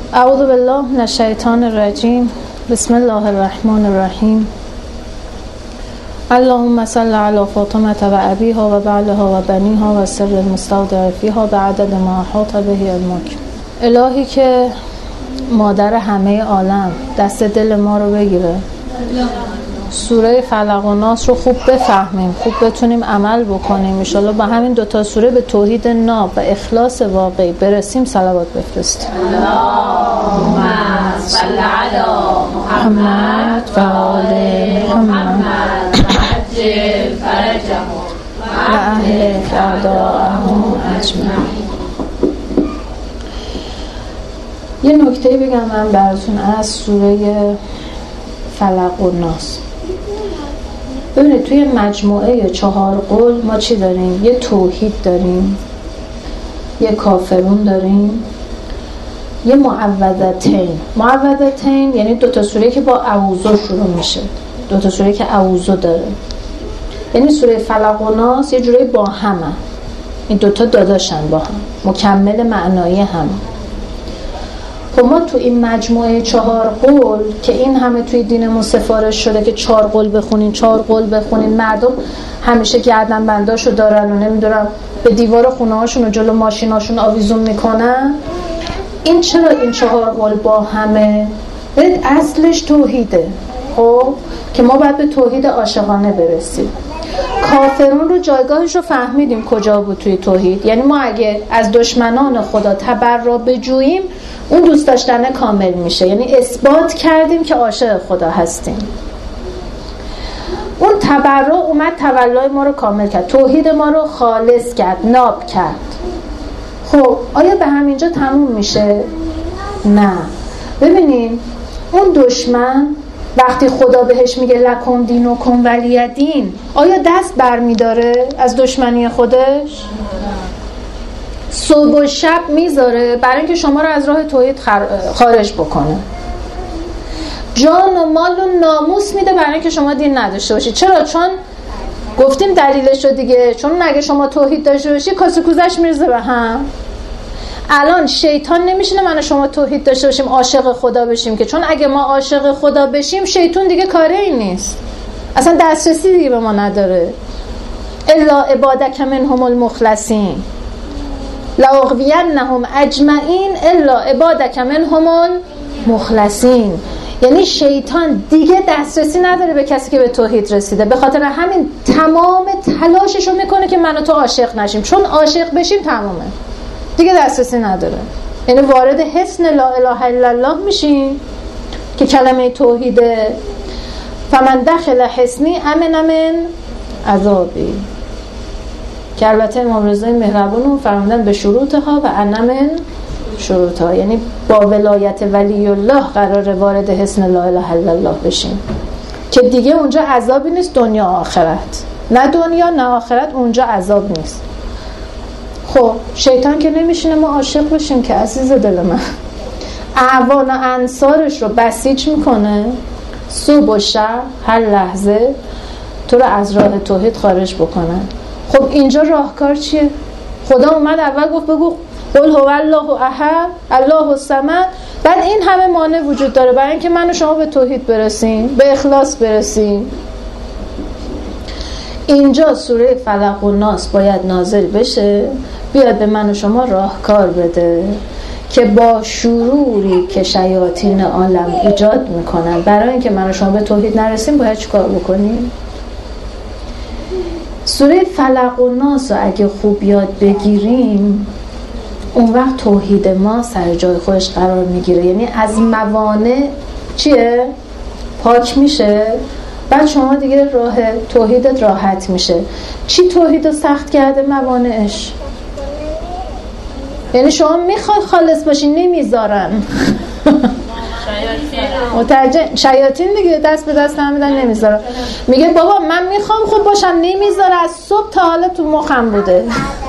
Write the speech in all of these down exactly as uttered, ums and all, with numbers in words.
اعوذ بالله من الشیطان الرجیم. بسم الله الرحمن الرحیم. اللهم صل علی فاطمه و ابیها و بعلها و بنیها و سر المستودع فیها بعدد ما احاط به علمک. الهی که مادر همه عالم دست دل ما رو بگیره، سوره فلق و ناس رو خوب بفهمیم، خوب بتونیم عمل بکنیم. ان شاءالله با همین دوتا سوره به توحید ناب و اخلاص واقعی برسیم. صلوات بفرستیم. اللهم صل علی محمد و آل محمد و عجل فرجهم و اهلک اعداءهم اجمعین. یه نکته بگم من براتون از سوره فلق و ناس. ببینید توی مجموعه چهار قول ما چی داریم؟ یه توحید داریم، یه کافرون داریم، یه معوذتین. معوذتین یعنی دوتا سوره که با اعوذ شروع میشه، دوتا سوره که اعوذ داره. یعنی سوره فلق و ناس یه جوری با همه، این دوتا داداشن با هم، مکمل معنایی هم. خب ما تو این مجموعه چهار قول که این همه توی دینمون سفارش شده که چهار قول بخونین، چهار قول بخونین، مردم همیشه گردن بنداشو دارن و نمیدونم به دیوار خونه هاشون و جلو ماشیناشون آویزون میکنن. این چرا این چهار قول با همه؟ برید اصلش توحیده. خب که ما باید به توحید عاشقانه برسیم. کافرون رو جایگاهش رو فهمیدیم کجا بود توی توحید. یعنی ما اگه از دشمنان خدا تبرا بجوییم اون دوست داشتن کامل میشه، یعنی اثبات کردیم که عاشق خدا هستیم. اون تبرا اومد تولای ما رو کامل کرد، توحید ما رو خالص کرد، ناب کرد. خب آیا به همینجا تموم میشه؟ نه. ببینیم اون دشمن وقتی خدا بهش میگه لکم دینکم ولی دین، آیا دست برمیداره از دشمنی خودش؟ صبح و شب میذاره برای اینکه شما رو از راه توحید خارج بکنه. جان و مال و ناموس میده برای اینکه شما دین نداشته باشید. چرا؟ چون گفتیم دلیلش رو دیگه، چون اگه شما توحید داشته باشید کاسه کوزش میرزه به هم. الان شیطان نمیشینه من و شما توحید داشته باشیم عاشق خدا بشیم، که چون اگه ما عاشق خدا بشیم شیطان دیگه کاره این نیست، اصلا دسترسی دیگه به ما نداره. الا عبادک منهم المخلصین لاغوینهم اجمعین الا عبادک منهم المخلصین. یعنی شیطان دیگه دسترسی نداره به کسی که به توحید رسیده. به خاطر همین تمام تلاششو میکنه که من و تو عاشق نشیم، چون عاشق بشیم تمامه، دیگه دسترسی نداره. یعنی وارد حصن لا اله الا الله میشیم که کلمه توحیده. فمن دخل حصنی امن من عذابی، که البته امام رضای مهربان فرمودن به شروطها و انا من شروطها، یعنی با ولایت ولی الله قراره وارد حصن لا اله الا الله بشیم که دیگه اونجا عذابی نیست، دنیا آخرت. نه دنیا نه آخرت، اونجا عذاب نیست. خب شیطان که نمیشینه ما عاشق بشیم که عزیز دل من، اعوان و انصارش رو بسیج میکنه صبح و شب هر لحظه تو رو از راه توحید خارج بکنن. خب اینجا راهکار چیه؟ خدا اومد اول گفت بگو قل هو الله احد الله الصمد، بعد این همه مانع وجود داره برای اینکه من و شما به توحید برسیم، به اخلاص برسیم. اینجا سوره فلق و ناس باید نازل بشه، بیاد به من و شما راهکار بده که با شروری که شیاطین عالم ایجاد میکنن برای اینکه من و شما به توحید نرسیم باید چیکار بکنیم. سوره فلق و ناس رو اگه خوب یاد بگیریم اون وقت توحید ما سر جای خودش قرار میگیره، یعنی از موانع چیه؟ پاک میشه. بعد شما دیگه راه توحیدت راحت میشه. چی توحید رو سخت کرده؟ موانعش. یعنی شما میخوای خالص باشین نمیذارن. مترجم شیاطین دیگه دست به دست هم میدن نمیذارن. میگه بابا من میخوام خوب باشم نمیذاره، از صبح تا حالا تو مخم بوده.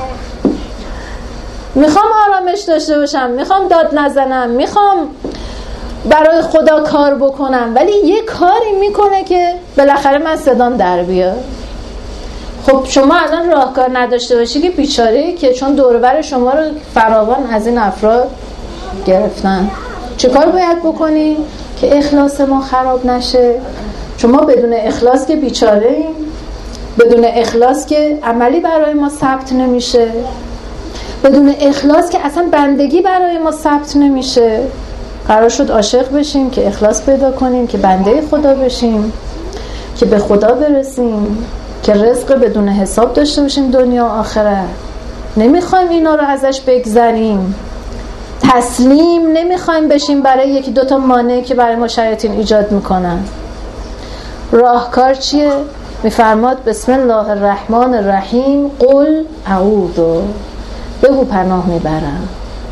میخوام آرامش داشته باشم، میخوام داد نزنم، میخوام برای خدا کار بکنم، ولی یه کاری میکنه که بالاخره من صدام در بیاد. خب شما الان راهکار نداشته باشی که بیچاره، که چون دور و بر شما رو فراوان از این افراد گرفتن. چه کار باید بکنیم که اخلاص ما خراب نشه؟ چون ما بدون اخلاص که بیچاره ایم، بدون اخلاص که عملی برای ما ثبت نمیشه، بدون اخلاص که اصلا بندگی برای ما ثبت نمیشه. قرار شد عاشق بشیم که اخلاص پیدا کنیم، که بنده خدا بشیم، که به خدا برسیم، که رزق بدون حساب داشته باشیم دنیا و آخرت. نمیخوایم اینا رو ازش بگذریم، تسلیم نمیخوایم بشیم برای یکی دوتا مانعی که برای ما شیاطین ایجاد میکنن. راهکار چیه؟ میفرماد بسم الله الرحمن الرحیم قل اعوذ، بگو پناه میبرم،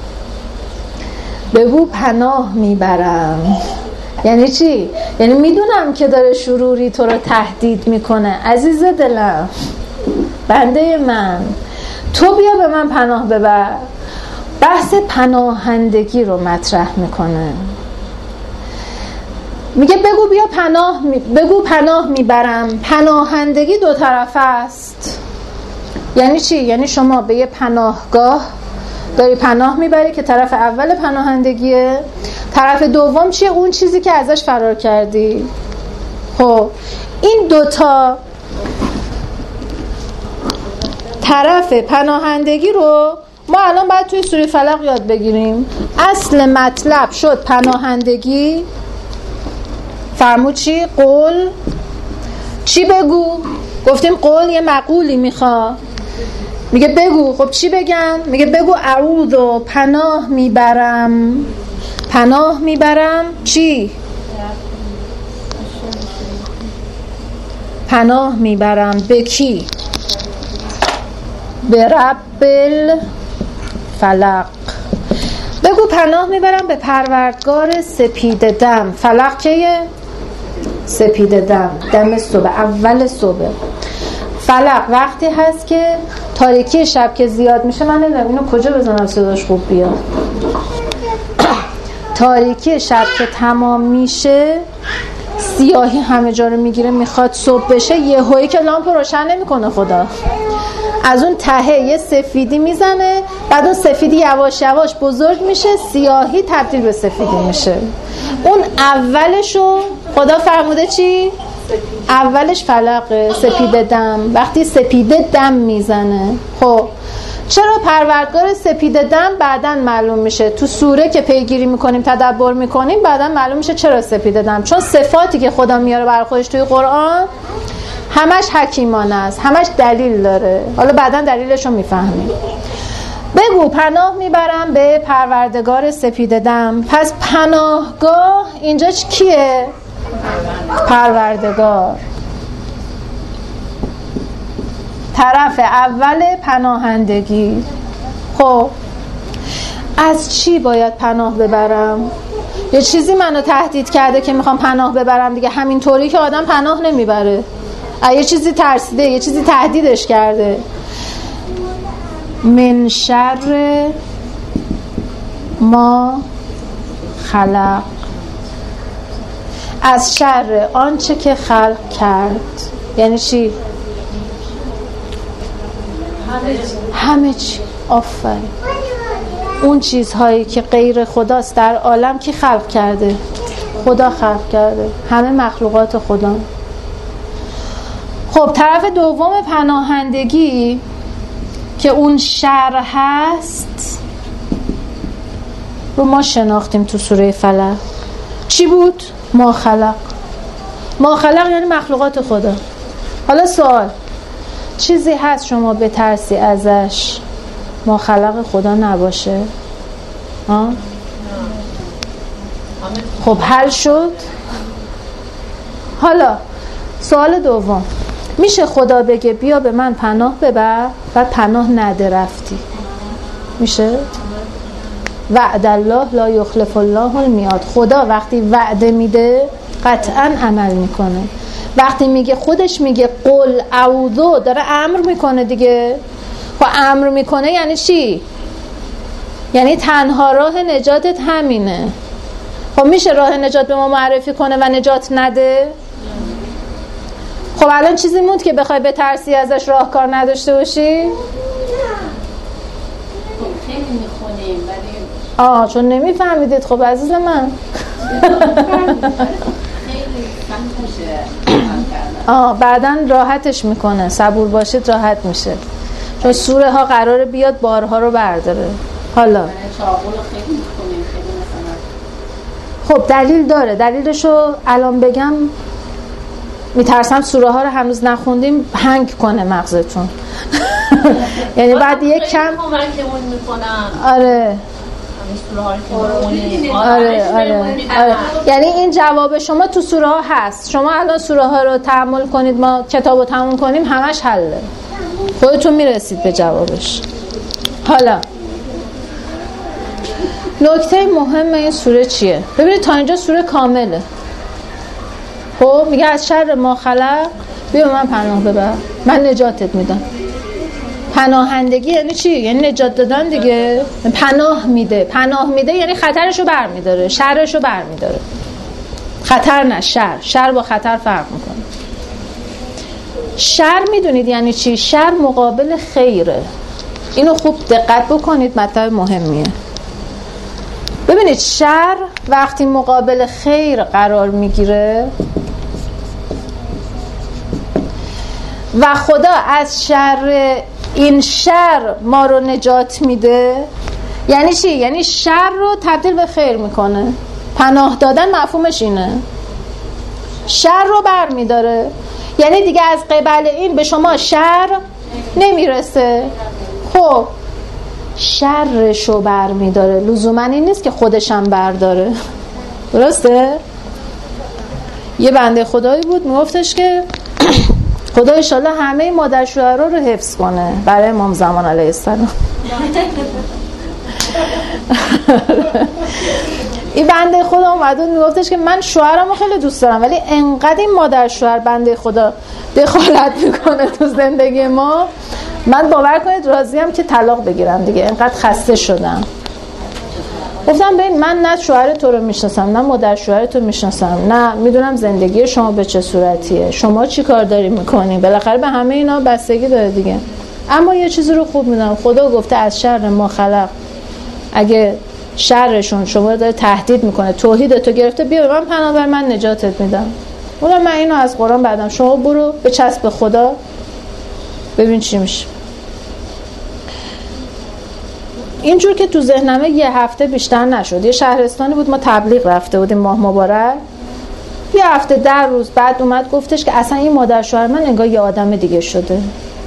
بگو پناه میبرم. یعنی چی؟ یعنی میدونم که داره شروری تو رو تهدید میکنه، عزیز دلم، بنده من، تو بیا به من پناه ببر. بحث پناهندگی رو مطرح میکنه، میگه بگو بیا پناه می... بگو پناه میبرم. پناهندگی دو طرفه است. یعنی چی؟ یعنی شما به یه پناهگاه داری پناه میبری که طرف اول پناهندگیه، طرف دوم چیه؟ اون چیزی که ازش فرار کردی. خب این دوتا طرف پناهندگی رو ما الان باید توی سوره فلق یاد بگیریم. اصل مطلب شد پناهندگی. فرمود چی؟ قول. چی بگو؟ گفتیم قول یه مقولی میخواد، میگه بگو. خب چی بگم؟ میگه بگو اعوذ، پناه میبرم. پناه میبرم چی؟ پناه میبرم به کی؟ به رب الفلق. بگو پناه میبرم به پروردگار سپید دم. فلق کیه؟ سپید دم، دم صبح، اول صبح. فلق وقتی هست که تاریکی شب که زیاد میشه. من نمیدونم اینو کجا بزنم صداش خوب بیاد. تاریکی شب که تمام میشه، سیاهی همه جا رو میگیره، میخواد صبح بشه، یه هایی که لامپ روشن نمیکنه خدا، از اون تهه یه سفیدی میزنه، بعد اون سفیدی یواش یواش بزرگ میشه، سیاهی تبدیل به سفیدی میشه. اون اولشو خدا فرموده چی؟ اولش فلقه، سپید دم. وقتی سپید دم میزنه، خب چرا پروردگار سپید دم؟ بعداً معلوم میشه تو سوره که پیگیری میکنیم، تدبر میکنیم، بعداً معلوم میشه چرا سپید دم. چون صفاتی که خدا میاره برای خودش توی قرآن همش حکیمانه است، همش دلیل داره. حالا بعداً دلیلش رو میفهمیم. بگو پناه میبرم به پروردگار سپید دم. پس پناهگاه اینجا کیه؟ پروردگار. طرف اول پناهندگی. خب از چی باید پناه ببرم؟ یه چیزی منو تهدید کرده که میخوام پناه ببرم دیگه. همینطوری که آدم پناه نمیبره، یه چیزی ترسیده، یه چیزی تهدیدش کرده. من شر ما خلق، از شر آنچه که خلق کرد. یعنی چی؟ همه چی. آفرین. اون چیزهایی که غیر خداست در عالم کی خلق کرده؟ خدا خلق کرده. همه مخلوقات خدا. خب طرف دوم پناهندگی که اون شر هست رو ما شناختیم تو سوره فلق. چی بود؟ ما خلق. ما خلق یعنی مخلوقات خدا. حالا سوال، چیزی هست شما بترسی ازش ما خلق خدا نباشه؟ ها؟ خب حل شد. حالا سوال دوم، میشه خدا بگه بیا به من پناه ببر بعد پناه نده رفتی؟ میشه؟ وعد الله لا یخلف الله المیعاد. خدا وقتی وعده میده قطعا عمل میکنه. وقتی میگه، خودش میگه قل اعوذ، داره امر میکنه دیگه. خب امر میکنه یعنی چی؟ یعنی تنها راه نجاتت همینه. خب میشه راه نجات به ما معرفی کنه و نجات نده؟ خب الان چیزی موند که بخوای به ترسی ازش راهکار نداشته باشی؟ خیلی میخونیم ولی آه چون نمیفهمیدید. خب عزیز من آه بعداً راحتش میکنه، صبور باشید راحت میشه، چون سوره ها قراره بیاد بارها رو برداره. حالا خب دلیل داره، دلیلشو الان بگم میترسم سوره ها رو هنوز نخوندیم هنگ کنه مغزتون. یعنی بعد یک کم کمکمون میکنن. آره آره آره آره یعنی این جواب شما تو سوره ها هست. شما الان سوره ها رو تأمل کنید، ما کتاب رو تموم کنیم همش حله، خودتون میرسید به جوابش. حالا نکته مهم این سوره چیه؟ ببینید تا اینجا سوره کامله. خب میگه از شر ما خلق، بیا من پناه ببر، من نجاتت میدم. پناهندگی یعنی چی؟ یعنی نجات دادن دیگه. پناه میده، پناه میده یعنی خطرشو برمیداره، شرشو برمیداره. خطر نه، شر. شر با خطر فرق میکنه. شر میدونید یعنی چی؟ شر مقابل خیره. اینو خوب دقت بکنید، مطلب مهمیه. ببینید شر وقتی مقابل خیر قرار میگیره و خدا از شر این شر ما رو نجات میده، یعنی چی؟ یعنی شر رو تبدیل به خیر میکنه. پناه دادن مفهومش اینه، شر رو بر میداره، یعنی دیگه از قبل این به شما شر نمیرسه. خب شرشو بر میداره، لزوما این نیست که خودشم برداره. درسته؟ یه بنده خدایی بود میگفتش که خدا انشالله همه مادر شوهرها رو حفظ کنه برای امام زمان علیه السلام. این بنده خدا اومد و میگفتش که من شوهرمو خیلی دوست دارم، ولی انقدر این مادر شوهر بنده خدا دخالت میکنه تو زندگی ما، من باور کنید راضیم که طلاق بگیرم دیگه، انقدر خسته شدم. گفتم ببین من نه شوهر تو رو میشناسم نه مادر شوهر تو میشناسم، نه میدونم زندگی شما به چه صورتیه، شما چی کار داری میکنی، بالاخره به همه اینا بستگی داره دیگه. اما یه چیزی رو خوب میدونم، خدا گفته از شر ما خلق. اگه شرشون شما رو داره تهدید میکنه، توحید تو گرفته، بیا به من پناه بر، من نجاتت میدم. اونم من اینو از قرآن بعدم، شما برو به چسب خدا ببین چی میشه. اینجور که تو ذهنمه یه هفته بیشتر نشد، یه شهرستانی بود ما تبلیغ رفته بودیم ماه مبارک، یه هفته در روز بعد اومد گفتش که اصلا این مادر شوهر من انگار یه آدم دیگه شده.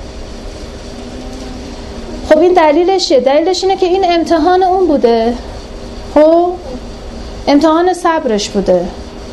خب این دلیلش چیه؟ دلیلش اینه که این امتحان اون بوده، خب امتحان صبرش بوده.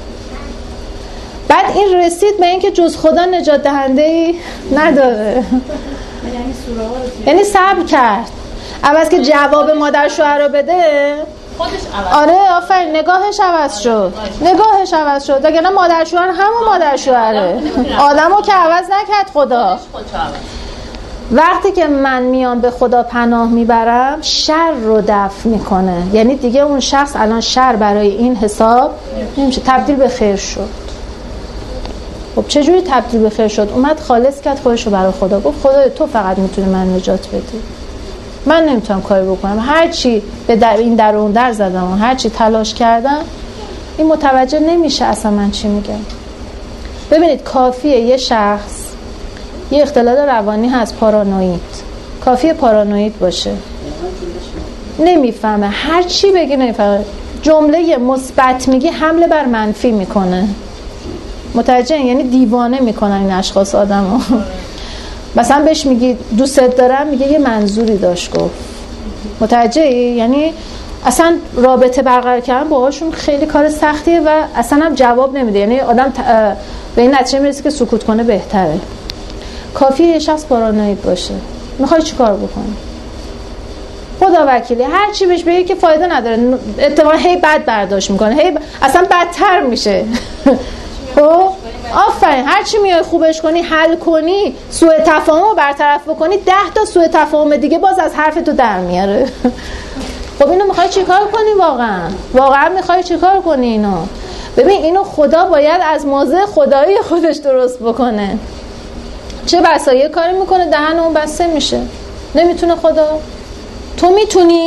بعد این رسید به این که جز خدا نجات دهنده‌ای نداره، یعنی صبر کرد. عوض که جواب مادر شوهر رو بده خودش عوض. آره آفرین، نگاهش عوض شد، نگاهش عوض شد. اگه نه مادر شوهر همون مادر شوهره، آدمو که عوض نکرد خدا. وقتی که من میام به خدا پناه میبرم، شر رو دفع میکنه، یعنی دیگه اون شخص الان شر برای این حساب نمیشه، تبدیل به خیر شد. خب چجوری تبدیل به خیر شد؟ اومد خالص کرد خودش رو برای خدا، گفت خدا تو فقط میتونی من نجات بدی، من نمیتونم کاری بکنم. هر چی به در این در اون در زدم و هر چی تلاش کردم، این متوجه نمیشه اصلا من چی میگم. ببینید کافیه یه شخص یه اختلال روانی هست، پارانوید، کافیه پارانوید باشه، نمیفهمه، هر چی بگی نمیفهمه، جمله مثبت میگی حمله بر منفی میکنه. متوجه؟ یعنی دیوانه میکنن این اشخاص آدمو. مثلا بهش میگی دوستت دارم، میگه یه منظوری داشت گفت. متوجهی؟ یعنی اصلا رابطه برقرار کردن باهاشون خیلی کار سختیه و اصلا هم جواب نمیده، یعنی آدم به این نتیجه میرسه که سکوت کنه بهتره. کافیه یه شخص پارانوید باشه. میخوای چی کار بکنی؟ خدا وکیلی هر چی بهش بگی که فایده نداره، اتفاقا هی بد برداشت میکنه، هی ب... اصلا بدتر میشه. خب آفرین، هر چی میای خوبش کنی، حل کنی، سوء تفاهم رو برطرف بکنی، ده تا سوء تفاهم دیگه باز از حرف تو در میاره. خب اینو میخوای چی کار کنی واقعا؟ واقعا میخوای چی کار کنی اینو؟ ببین اینو خدا باید از موضع خدایی خودش درست بکنه. چه بسا یه کاری میکنه دهن اون بسته میشه، نمیتونه خدا. تو میتونی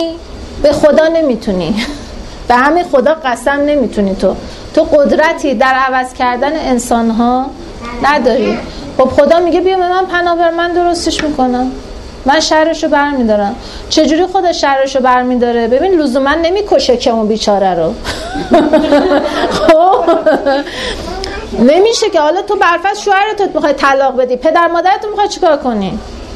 به خدا نمیتونی، به همین خدا قسم نمیتونی. تو تو قدرتی در عوض کردن انسان‌ها نداری. خب خدا میگه بیا به من پناه ببر، من درستش میکنم، من شرشو برمیدارم. چجوری خدا شرشو برمیداره؟ ببین لزوما نمیکشه که اون بیچاره رو. خب نمیشه که حالا تو برفرض شوهرت میخوای طلاق بدی، پدر مادرت میخوای چیکار کنی؟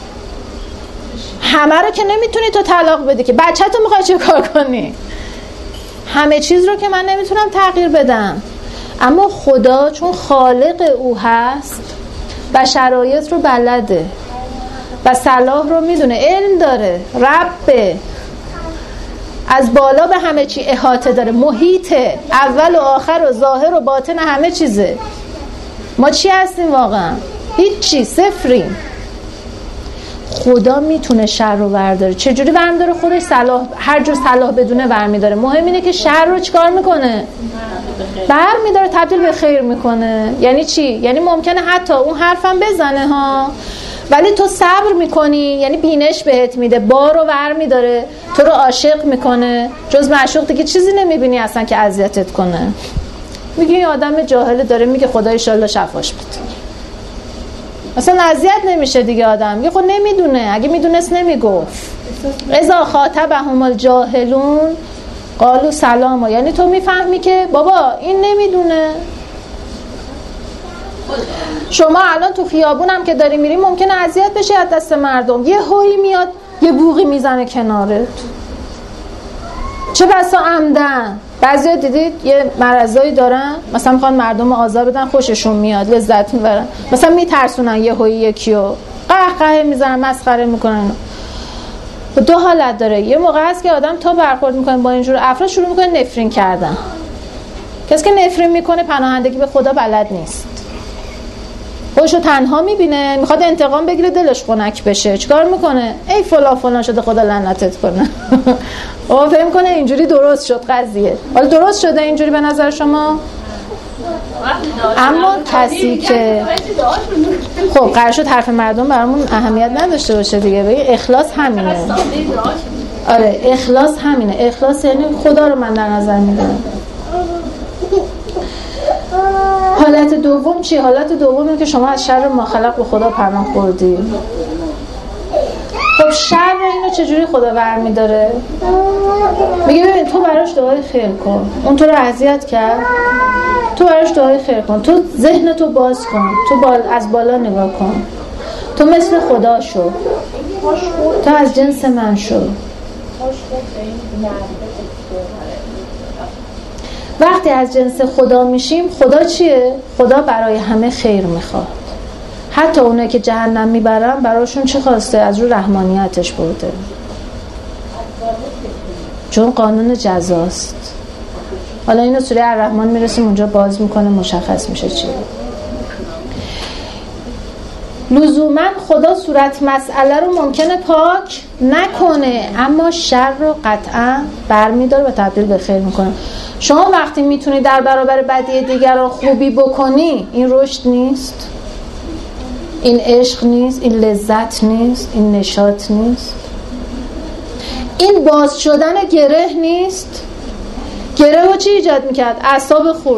همه رو که نمیتونی تو طلاق بدی که، بچه‌تو میخوای چیکار کنی؟ همه چیز رو که من نمیتونم تغییر بدم، اما خدا چون خالق او هست و شرایط رو بلده و صلاح رو میدونه، علم داره، ربه، از بالا به همه چی احاطه داره، محیطه، اول و آخر و ظاهر و باطن همه چیزه. ما چی هستیم واقعا؟ هیچی، صفریم. خدا میتونه شر رو برداره. چجوری برمیداره؟ خودش صلاح، هر جور صلاح بدونه برمیداره. مهم اینه که شر رو چیکار میکنه؟ برمیداره، تبدیل به خیر میکنه. یعنی چی؟ یعنی ممکنه حتی اون حرفم بزنه ها، ولی تو صبر میکنی، یعنی بینش بهت میده، بار رو برمیداره، تو رو عاشق میکنه. جز معشوق دیگه چیزی نمیبینی اصلا که اذیتت کنه. میگی این آدم جاهل داره میگه خدا ان شاءالله شفاش بده، اصلا اذیت نمیشه دیگه. آدم میگه خب نمیدونه، اگه میدونست نمیگفت. اذا خاطبهم الجاهلون قالوا سلاما، یعنی تو میفهمی که بابا این نمیدونه. شما الان تو خیابونم که داری میری ممکنه اذیت بشی از دست مردم، یه هوی میاد یه بوقی میزنه کنارت، چه بسا عمدن. بعضیا دیدید یه مرضایی دارن، مثلا میخوان مردم آزار بدن، خوششون میاد، لذت میبرن، مثلا میترسونن یه هوی یکیو، قهقه میزنن، مسخره میکنن. دو حالت داره. یه موقع هست که آدم تا برخورد میکنه با اینجور افراد شروع میکنه نفرین کردن. کسی که نفرین میکنه پناهندگی به خدا بلد نیست، خودشو تنها میبینه، میخواد انتقام بگیره، دلش خنک بشه. چیکار میکنه؟ ای فلان فلان شده خدا لعنتت کنه. او فهم کنه اینجوری درست شد قضیه. حالا درست شده اینجوری به نظر شما؟ اما کسی که خب قرار شد حرف مردم برامون اهمیت نداشته باشه دیگه، بگی اخلاص همینه. آره اخلاص همینه. اخلاص یعنی خدا رو من در نظر میگیرم. حالت دوم چی؟ حالت دوم اینه که شما از شر ما خلق به خدا پناه بردی. خب شر اینو چجوری خدا برمی‌داره؟ میگه ببین تو براش دعای خیر کن، اون تو رو اذیت کرد، تو براش دعای خیر کن، تو ذهنتو باز کن، تو بال از بالا نگاه کن، تو مثل خدا شو، تو از جنس من شو. وقتی از جنس خدا میشیم، خدا چیه؟ خدا برای همه خیر میخواد. حتی اونایی که جهنم میبرن براشون چی خواسته؟ از رو رحمانیتش برده، چون قانون جزاست. حالا اینو سوره الرحمن میرسیم اونجا باز میکنه، مشخص میشه چیه. لزوما خدا صورت مسئله رو ممکنه پاک نکنه، اما شر رو قطعا برمیداره و تبدیل به خیر میکنه. شما وقتی میتونی در برابر بدی دیگران خوبی بکنی، این رشد نیست؟ این عشق نیست؟ این لذت نیست؟ این نشاط نیست؟ این باز شدن گره نیست؟ گره رو چی ایجاد میکرد؟ اعصاب خورد.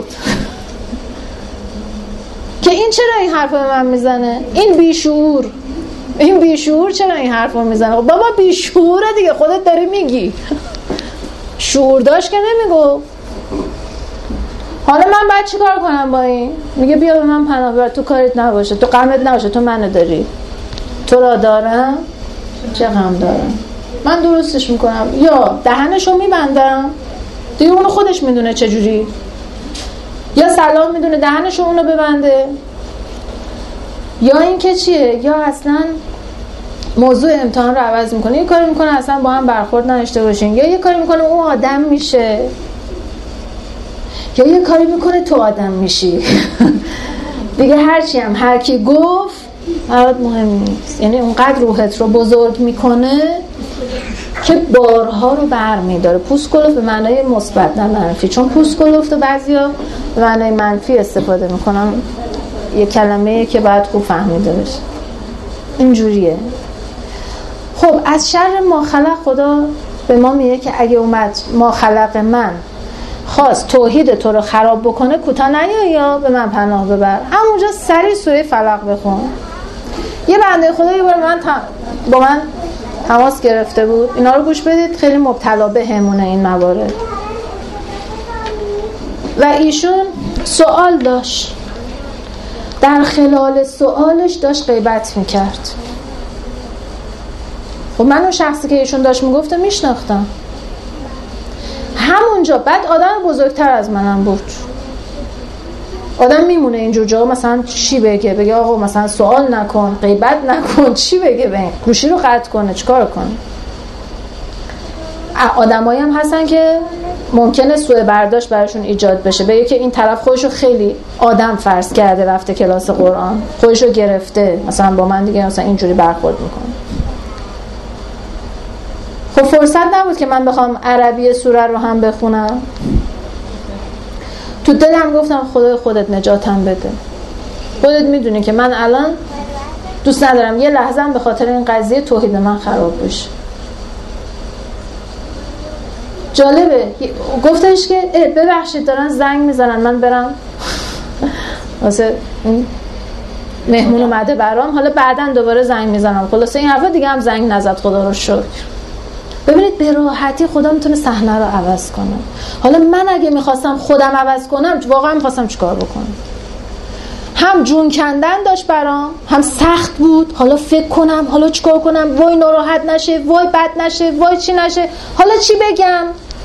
که این چرا این حرف به من میزنه؟ این بیشعور، این بیشعور چرا این حرف رو میزنه؟ بابا بیشعوره دیگه، خودت داری میگی. شعور داشت که نمیگو. حالا من باید چی کار کنم با این؟ میگه بیا به من پناه ببر، تو کاریت نباشه، تو غمت نباشه، تو منو داری، تو را دارم، چه غم دارم، من درستش میکنم. یا دهنشو میبندم دیگه، اونو خودش میدونه چجوری، یا سلام میدونه دهنشو اونو ببنده، یا این که چیه، یا اصلا موضوع امتحان رو عوض میکنه، یه کاری میکنه اصلا با هم برخورد نداشته باشین، یا یه کاری میکنه اون آدم میشه، یا یه کاری میکنه تو آدم میشی. دیگه هرچی هم هر کی گفت برات مهم نیست. یعنی اونقدر روحت رو بزرگ میکنه که بارها رو برمیداره. پوسکلوف به معنای مثبت نه منفی، چون پوسکلوف تو بعضیا به معنای منفی استفاده میکنن، یه کلمه‌ای که باید خوب فهمیده بشه. اینجوریه. خب از شر ما خلق خدا به ما میگه که اگه اومد ما خلق من خواست توحید تو رو خراب بکنه، کوتاه نیا یا به من پناه ببر. همونجا سری سوره فلق بخون. یه بنده خدا یه بار من تا... با من تماس گرفته بود. اینا رو گوش بدید، خیلی مبتلا به همونه این موارد. و ایشون سوال داشت، در خلال سوالش داشت غیبت میکرد. خب من اون شخصی که ایشون داشت میگفته میشناختم. همونجا بعد آدم بزرگتر از منم بود. آدم میمونه اینجور جا مثلا چی بگه؟ بگه آقا مثلا سوال نکن، غیبت نکن، چی بگه؟ بگه گوشی رو قطع کنه، چیکار کنه؟ آدمایی هم هستن که ممکنه سوء برداشت براشون ایجاد بشه، بگه که این طرف خودشو خیلی آدم فرض کرده، رفته کلاس قرآن، خودشو گرفته، مثلا با من دیگه مثلا اینجوری برخورد میکنه. خب فرصت نبود که من بخوام عربی سوره رو هم بخونم. تو دلم گفتم خدای خودت نجاتم بده. خودت میدونی که من الان دوست ندارم یه لحظه هم به خاطر این قضیه توحید من خراب بشه. جالبه گفتش که ببخشید دارن زنگ میزنن، من برم واسه مهمون اومده برام، حالا بعدن دوباره زنگ میزنم. خلاصه این حرفا دیگه هم زنگ نزد، خدا رو شکر. ببینید به راحتی خدا میتونه صحنه رو عوض کنه. حالا من اگه میخواستم خودم عوض کنم، واقعا میخواستم چیکار بکنم؟ هم جون کندن داشت برام، هم سخت بود. حالا فکر کنم، حالا چیکار کنم؟ وای ناراحت نشه، وای بد نشه، وای چی نشه، حالا چی بگم؟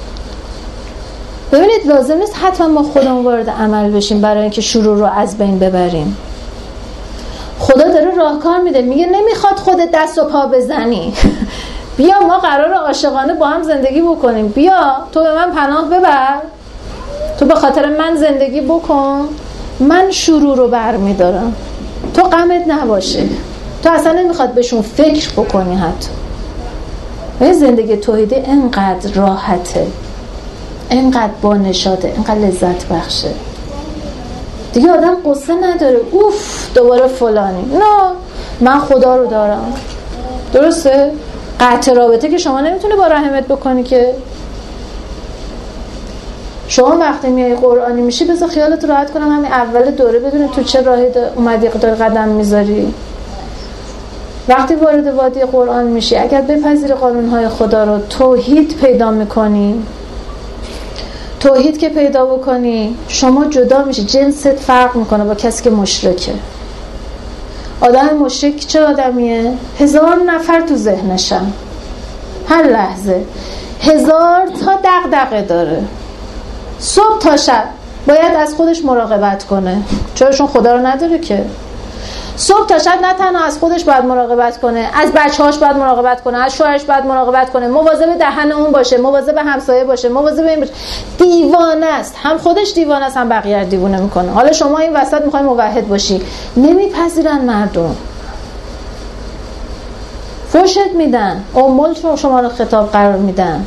ببینید لازم نیست حتما ما خودمون وارد عمل بشیم برای اینکه شروع رو از بین ببریم. خدا داره راهکار میده، میگه نمیخواد خودت دست و پا بزنی. بیا ما قراره عاشقانه با هم زندگی بکنیم، بیا تو به من پناه ببر، تو به خاطر من زندگی بکن، من شروع رو برمیدارم، تو غمت نباشه، تو اصلا نمیخواد بهشون فکر بکنی. حتی زندگی توحیدی انقدر راحته، انقدر با نشاطه، انقدر لذت بخشه، دیگه آدم قصه نداره اوف دوباره فلانی. نه من خدا رو دارم. درسته؟ قطع رابطه که شما نمیتونه با رحمت بکنی که. شما وقتی میای قرآنی میشی بذار خیالت راحت کنم همین اول دوره بدونی تو چه راهی اومدی داری قدم میذاری. وقتی وارد وادی قرآن میشی اگر بپذیری قانونهای خدا رو، توحید پیدا میکنی. توحید که پیدا بکنی شما جدا میشی، جنست فرق میکنه با کسی که مشرکه. آدم مشرک چه آدمیه؟ هزار نفر تو ذهنشن، هر لحظه هزار تا دغدغه داره، صبح تا شب باید از خودش مراقبت کنه، چراشون خدا رو نداره که. صبح تا شب نه تنها از خودش باید مراقبت کنه، از بچه‌هاش باید مراقبت کنه، از شوهرش باید مراقبت کنه، مواظب دهن اون باشه، مواظب همسایه باشه، مواظب این باشه. دیوانه است، هم خودش دیوانه است هم بقیه رو دیوانه میکنه. حالا شما این وسط میخوای موحد باشی، نمیپذیرن مردم، فوشت میدن، امول شما رو خطاب قرار میدن.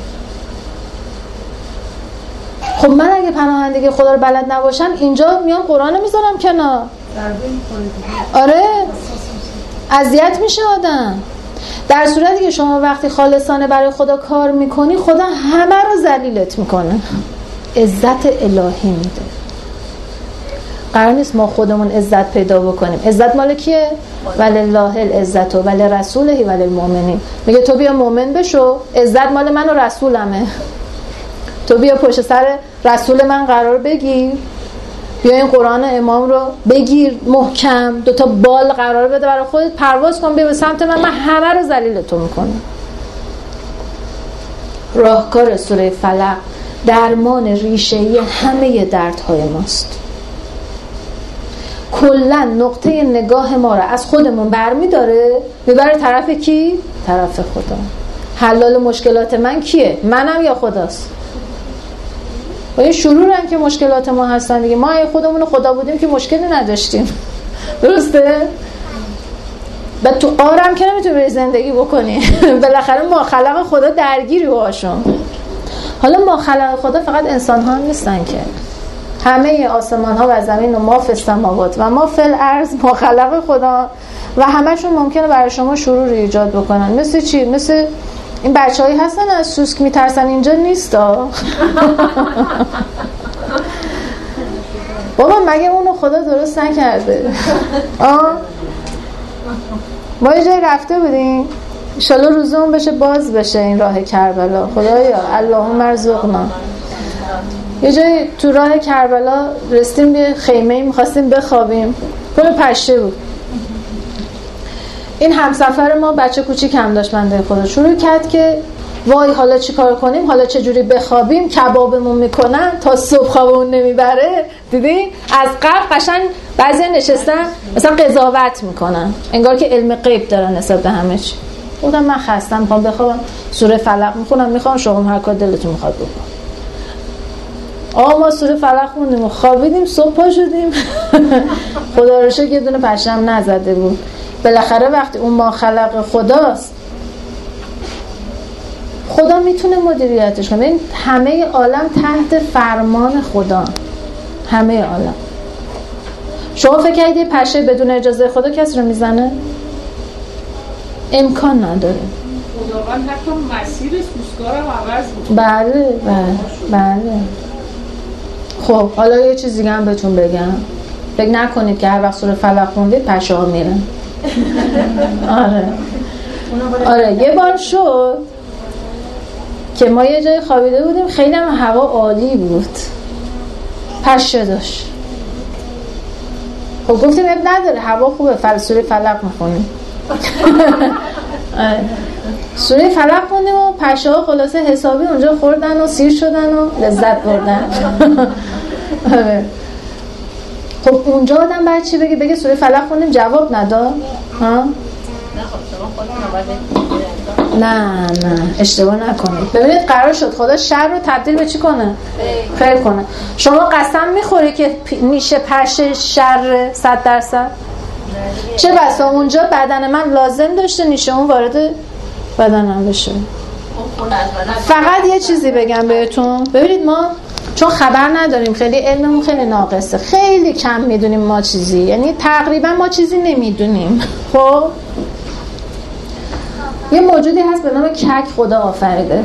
خب من اگه پناهندگی خدا رو بلد نباشم اینجا میام قرآن میذارم کنار. آره اذیت میشه آدم. در صورتی که شما وقتی خالصانه برای خدا کار میکنی خدا همه رو ذلیلت میکنه، عزت الهی میده. قرار نیست ما خودمون عزت پیدا بکنیم. عزت مال کیه؟ ولله العزت و ولرسوله وللمؤمنین. میگه تو بیا مؤمن بشو، عزت مال من و رسولمه، تو بیا پشت سر رسول من قرار بگیر، بیا این قرآن امام رو بگیر محکم، دوتا بال قرار بده برای خودت، پرواز کن بیا به سمت من، من همه رو ذلیل تو میکنم. راهکار سوره فلق درمان ریشه‌ای همه دردهای ماست. کلا نقطه نگاه ما رو از خودمون برمی داره میبره طرف کی؟ طرف خدا. حلال مشکلات من کیه؟ منم یا خداست؟ و این شروع هم که مشکلات ما هستن دیگه. ما اگه خودمون خدا بودیم که مشکلی نداشتیم. درسته؟ و تو قارم که نمیتونی بری زندگی بکنی. بالاخره ما خلق خدا درگیری باشون. حالا ما خلق خدا فقط انسان ها نیستن که، همه آسمان ها و زمین و ما فی السماوات و ما فی الارض ما خلق خدا و همشون ممکنه برای شما شروع رو ایجاد بکنن. مثل چی؟ مثل این بچه‌هایی هستن از سوسک میترسن، اینجا نیست ها. بابا مگه اونو خدا درست نکرده؟ آه ما یه جایی رفته بودیم، انشالله روزمون بشه باز بشه این راه کربلا، خدایا اللهم ارزقنا. یه جایی تو راه کربلا رسیدیم به خیمه‌ای می‌خواستیم بخوابیم، پر پشه بود. این همسفر ما بچه کوچیک هم داشت، بنده خدا شروع کرد که وای حالا چی کار کنیم، حالا چه جوری بخوابیم، کبابمون میکنن تا صبح خوابمون نمیبره. دیدی از قبل قشنگ بعضی نشستن مثلا قضاوت میکنن، انگار که علم غیب دارن نسبت به همه چی. گفتم من خستم میخوام بخوابم، سوره فلق میخونم، میخوام شما هر کار دلتون میخواد بکن. آقا ما سوره فلق خوندیم و خوابیدیم، صبح پا شدیم. خدا رو شکر یه دونه پشم نزده بود. بالاخره وقتی اون ما خلق خداست، خدا میتونه مدیریتش کنه. این همه عالم تحت فرمان خدا، همه عالم. شما فکر کردید یه پشه بدون اجازه خدا کسی رو میزنه؟ امکان نداره. خداوند حتی مسیر سوسکار رو عوض می‌کنه. بله بله بله. خب حالا یه چیز دیگه هم بهتون بگم، فکر نکنید که هر وقت سوره فلق خوندید پشه ها میرن. آره آره یه بار شد که ما یه جای خوابیده بودیم، خیلی هم هوا عالی بود، پشه داشت. خب گفتیم اب نداره هوا خوبه، فل سوره فلق میخونیم. سوره فلق خوندیم و پشه ها خلاصه حسابی اونجا خوردن و سیر شدن و لذت بردن. خب اونجا آدم باید چی بگه؟ بگه سوره فلق خوندیم جواب نداد؟ ها؟ نه نه اشتباه نکنید. ببینید قرار شد خدا شر رو تبدیل به چی کنه؟ خیر کنه. شما قسم میخوری که نیشه پشه شر صد درصد؟ چه بسا اونجا بدن من لازم داشته نیشه اون وارد بدنم بشه. فقط یه چیزی بگم بهتون، ببینید ما چون خبر نداریم، خیلی علممون خیلی ناقصه، خیلی کم میدونیم ما چیزی، یعنی تقریبا ما چیزی نمیدونیم. خب یه موجودی هست به نام کک خدا آفریده.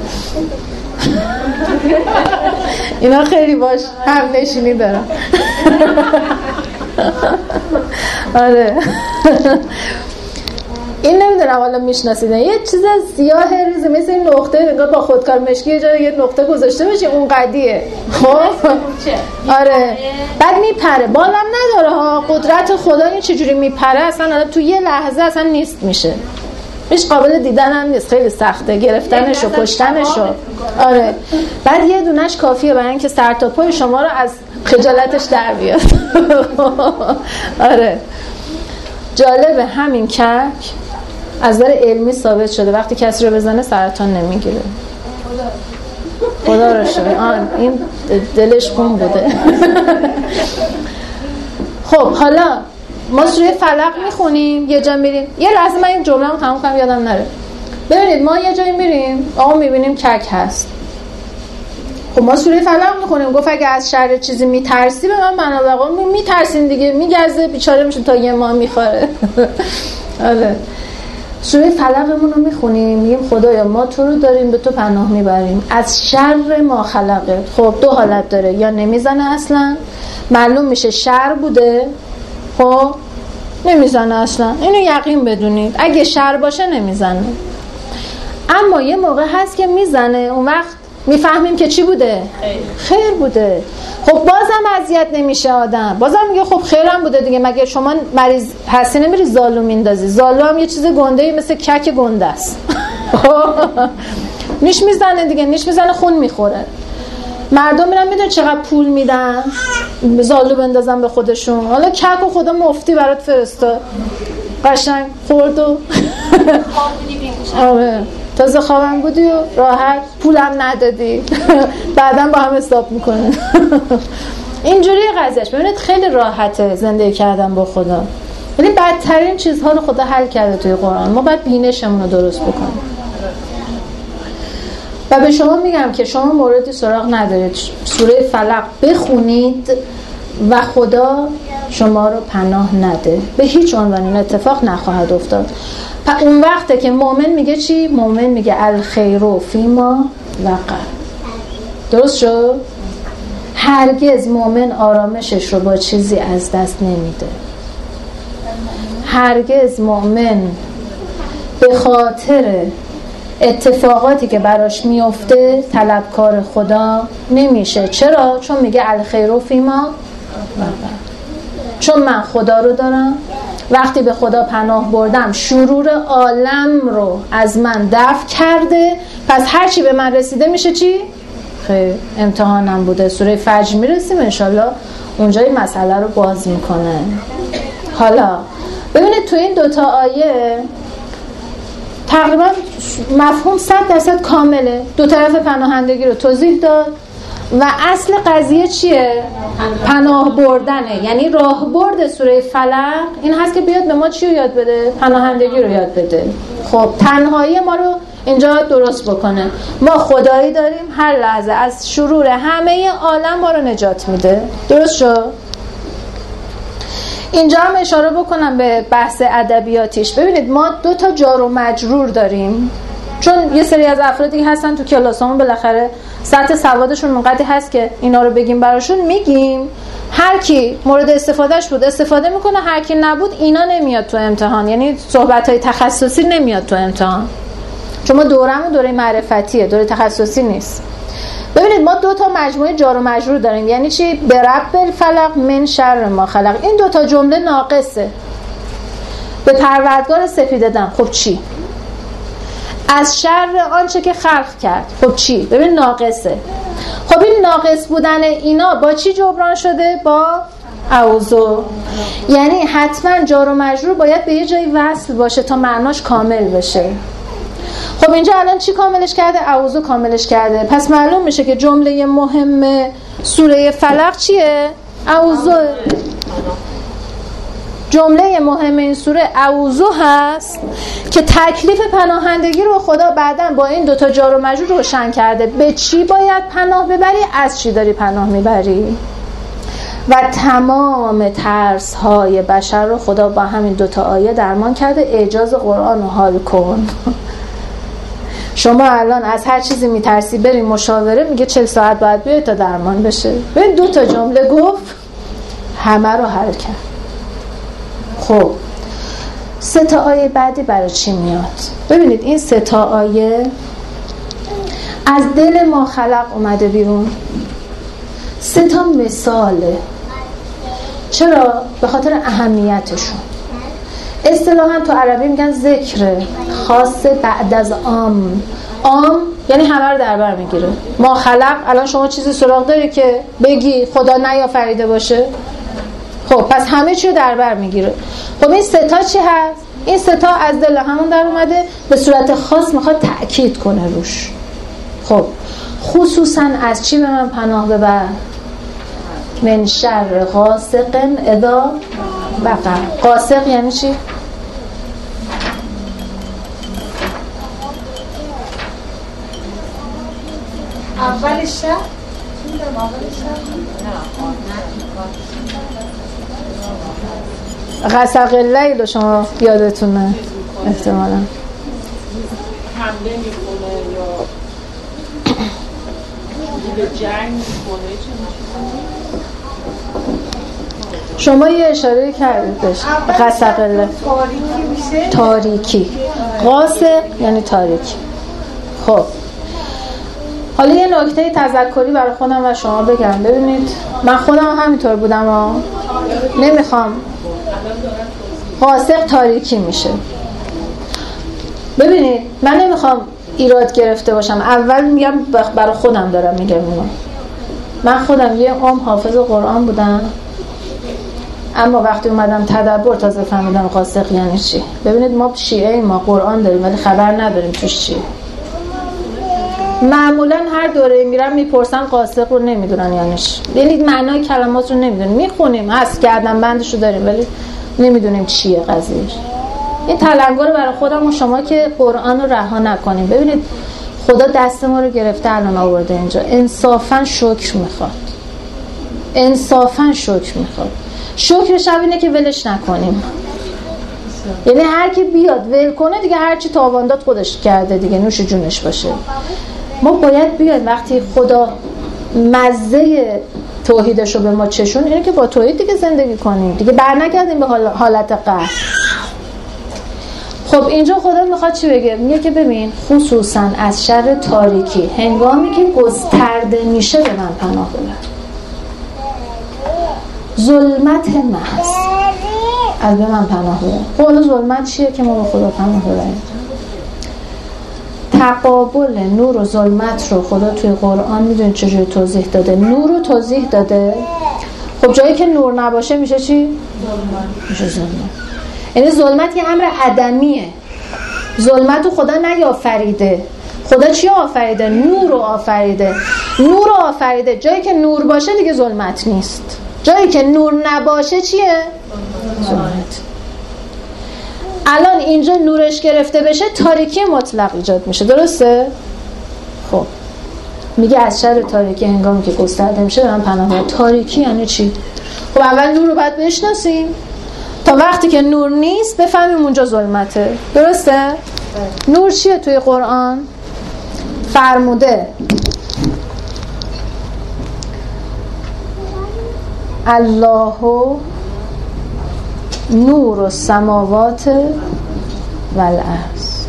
اینا خیلی باش هم نشینی دارن. آره این نمیدونم حالا میشناسید، یه چیز سیاه ریزی مثل این نقطه، انگار با خودکار مشکی یه جای یه نقطه گذاشته باشی اون قدیه. خب آره بعد میپره، بالم نداره ها، قدرت خدا این چجوری میپره اصلا تو یه لحظه اصلا نیست میشه، هیچ قابل دیدن هم نیست، خیلی سخته گرفتنش و کشتنش. آره بعد یه دونش کافیه برای اینکه سر تا پای شما رو از خجالتش در بیاد. آره جالبه همین کک از نظر علمی ثابت شده وقتی کسی رو بزنه سرطان نمیگیره. خدا رو شکر آن این دلش خون بوده. خب حالا ما سوره فلق میخونیم، یه جا میریم، یه لحظه من این جمله رو تموم کنم یادم نره. ببینید ما یه جایی میریم آقا میبینیم کک هست، خب ما سوره فلق میخونیم، گفت اگه از شر چیزی میترسی به من منابقا میترسیم دیگه، میگزه بیچاره میشه تا یه ماه میخوره. آره سوره فلقمون رو میخونیم، میگیم خدایا ما تو رو داریم به تو پناه میبریم از شر ما خلقه. خب دو حالت داره، یا نمیزنه اصلا معلوم میشه شر بوده، خب نمیزنه اصلا، اینو یقین بدونید اگه شر باشه نمیزنه. اما یه موقع هست که میزنه، اون وقت میفهمیم که چی بوده؟ خیر, خیر بوده. خب بازم اذیت نمیشه آدم، بازم میگه خب خیرم بوده دیگه، مگه شما مریض هستی نمیری زالو میندازی؟ زالو هم یه چیز گنده‌ای مثل کک گنده است. نیش میزنه دیگه، نیش میزنه خون میخوره. مردم میرن میدونی چقدر پول میدن زالو بندازن به خودشون، حالا کک و خدا مفتی برات فرستاد قشنگ خورد و آره تازه خوابم بودی و راحت پولم ندادی. بعدم با هم حساب میکنه. اینجوری قضیهش. ببینید خیلی راحته زندگی کردن با خدا، ولی بدترین چیزها رو خدا حل کرده توی قرآن. ما باید بینشمون رو درست بکنیم. و به شما میگم که شما موردی سراغ ندارید، سوره فلق بخونید و خدا شما رو پناه نده، به هیچ عنوان این اتفاق نخواهد افتاد. اون وقته که مؤمن میگه چی؟ مؤمن میگه الخیر فیما وقع. درست شد؟ هرگز مؤمن آرامشش رو با چیزی از دست نمیده. هرگز مؤمن به خاطر اتفاقاتی که براش میفته طلبکار خدا نمیشه. چرا؟ چون میگه الخیر فیما وقع. چون من خدا رو دارم، وقتی به خدا پناه بردم شرور عالم رو از من دفع کرده، پس هر چی به من رسیده میشه چی؟ خیر، امتحانم بوده. سوره فجر میرسیم انشالله اونجا این مسئله رو باز میکنه. حالا ببینید تو این دوتا آیه تقریبا مفهوم صد درصد کامله. دو طرف پناهندگی رو توضیح داد و اصل قضیه چیه؟ پناه بردنه. یعنی راهبرد سوره فلق این هست که بیاد به ما چی رو یاد بده؟ پناهندگی رو یاد بده. خب تنهایی ما رو اینجا درست بکنه. ما خدایی داریم هر لحظه از شرور همه عالم ما رو نجات میده. درست شد؟ اینجا هم اشاره بکنم به بحث ادبیاتیش. ببینید ما دو تا جار و مجرور داریم، چون یه سری از افرادی هستن تو کلاسامون بالاخره سطح سوادشون اونقدی هست که اینا رو بگیم براشون میگیم، هر کی مورد استفادهش بود استفاده میکنه، هر کی نبود اینا نمیاد تو امتحان. یعنی صحبت‌های تخصصی نمیاد تو امتحان، چون ما دورمون دوره معرفتیه، دوره تخصصی نیست. ببینید ما دو تا مجموعه جار و مجرور داریم. یعنی چی؟ برب الفلق من شر ما خلق. این دو تا جمله ناقصه. به پروردگار سپیده‌دم. خب چی؟ از شر آنچه که خلق کرد. خب چی؟ ببین ناقصه. خب این ناقص بودن اینا با چی جبران شده؟ با اعوذو. یعنی حتما جار و مجرور باید به یه جایی وصل باشه تا معناش کامل بشه. خب اینجا الان چی کاملش کرده؟ اعوذو کاملش کرده. پس معلوم میشه که جمله مهم سوره فلق چیه؟ اعوذو. جمله مهم این سوره اعوذو هست که تکلیف پناهندگی رو خدا بعداً با این دوتا جار و مجرور روشن کرده. به چی باید پناه ببری؟ از چی داری پناه میبری؟ و تمام ترس های بشر رو خدا با همین دوتا آیه درمان کرده. اعجاز قرآن رو حال کن. شما الان از هر چیزی میترسی بری مشاوره، میگه چهل ساعت باید بیای تا درمان بشه. به دو تا جمله گفت همه رو حل کرد. خب سه تا آیه بعدی برای چی میاد؟ ببینید این سه تا آیه از دل ما خلق اومده بیرون. سه تا مثاله. چرا؟ به خاطر اهمیتشون. اصطلاحاً تو عربی میگن ذکر خاص بعد از عام. عام یعنی همه رو در بر میگیره. ما خلق، الان شما چیزی سراغ داری که بگی خدا نیافریده باشه؟ خب پس همه چی رو در بر میگیره. خب این سه تا چی هست؟ این سه تا از دل همون در اومده، به صورت خاص میخواد تأکید کنه روش. خب خصوصاً از چی به من پناه ببر؟ من شر غاسق اذا وقع. غاسق یعنی چی؟ اول شب غسق اللیل شما یادتونه احتمالا حمله میکنه یا به جنگ میکنه. شما یه اشاره کردید بهش. غسق اللیل تاریکی. غاسق یعنی تاریکی. خب حالا یه نکته تذکری برای خودم و شما بگم. ببینید من خودم همینطور بودم و نمیخوام. غاسق تاریکی میشه. ببینید من نمیخوام ایراد گرفته باشم. اول میگم برای خودم دارم میگم اینو. من خودم یه عمر حافظ قرآن بودم، اما وقتی اومدم تدبر تازه فهمیدم غاسق یعنی چی. ببینید ما شیعه، ما قرآن داریم ولی خبر نداریم توش چیه. معمولا هر دوره میرم میپرسن غاسق رو نمیدونن یعنی چی، یعنی معنای کلمات رو نمیدونیم. میخونیم هست گردن بندش رو داریم ولی نمیدونیم چیه قضیهش. این تلنگر برای خودم و شما که قرآن رو رها نکنیم. ببینید خدا دست ما رو گرفته الان آورده اینجا. انصافا شکر میخواد. انصافا شکر میخواد. شکرش هم اینه که ولش نکنیم. یعنی هر کی بیاد ول کنه دیگه هر چی تاوان داد خودش کرده دیگه، نوش جونش باشه. ما باید بیاد وقتی خدا مزه توحیدش رو به ما چشون، اینه که با توحید دیگه زندگی کنیم دیگه، برنگردیم به حالت قهر. خب اینجا خدا میخواد چی بگه؟ میگه که ببین خصوصا از شر تاریکی هنگامی که گسترده میشه به من پناه ببر. ظلمت محض از به من پناه ببر. خب حالا ظلمت چیه که ما به خدا پناه ببریم؟ تقابل نور و ظلمت رو خدا توی قرآن میدونید چجوری توضیح داده؟ نور رو توضیح داده. خب جایی که نور نباشه میشه چی؟ ظلمت. میشه ظلمت. یعنی ظلمت یه امر عدمیه. ظلمت رو خدا نیافریده. خدا چی آفریده؟ نور رو آفریده. نور رو آفریده. جایی که نور باشه دیگه ظلمت نیست. جایی که نور نباشه چیه؟ ظلمت. الان اینجا نورش گرفته بشه تاریکی مطلق ایجاد میشه، درسته؟ خب میگه از شر تاریکی هنگامی که گسترده میشه به من پناه ببر. تاریکی یعنی چی؟ خب اول نور رو باید بشناسیم تا وقتی که نور نیست بفهمیم اونجا ظلمته، درسته؟ نور چیه توی قرآن؟ فرموده الله نور السماوات والارض.